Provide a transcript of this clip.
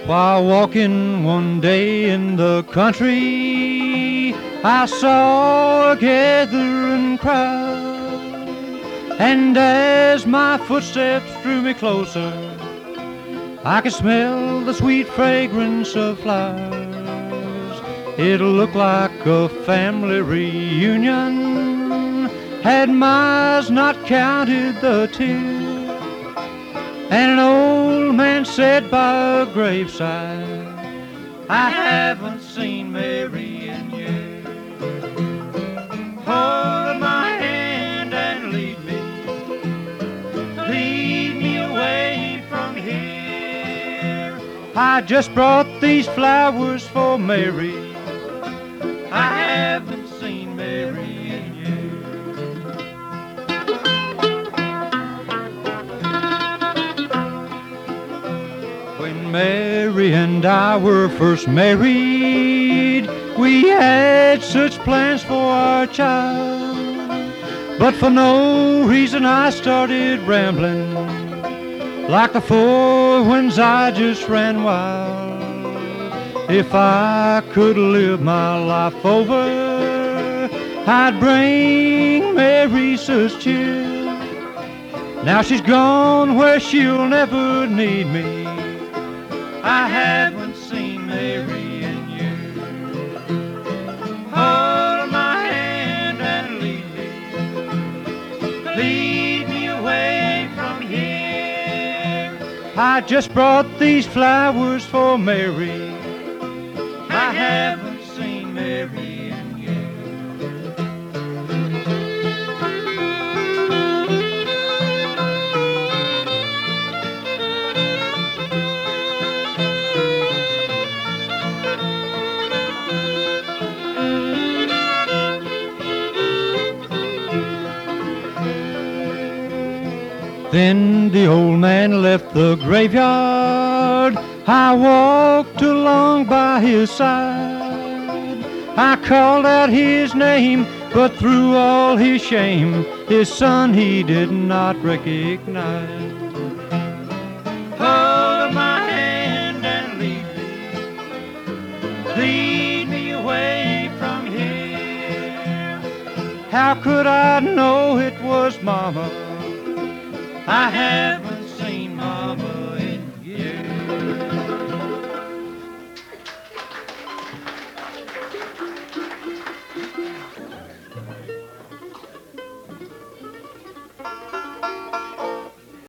While walking one day in the country, I saw a gathering crowd, and as my footsteps drew me closer, I could smell the sweet fragrance of flowers. It looked like a family reunion, had my eyes not counted the tears. And an old man said by a graveside, I haven't seen Mary in years. Hold my hand and lead me away from here. I just brought these flowers for Mary. I haven't seen Mary in years. When Mary and I were first married, we had such plans for our child. But for no reason I started rambling. Like the four winds I just ran wild. If I could live my life over, I'd bring Mary such cheer. Now she's gone where she'll never need me. I haven't seen Mary in years. Hold my hand and lead me away from here. I just brought these flowers for Mary. I haven't seen Mary in years. Then the old man left the graveyard. I walked along by his side. I called out his name, but through all his shame, his son he did not recognize. Hold my hand and lead me away from here. How could I know it was Mama? I have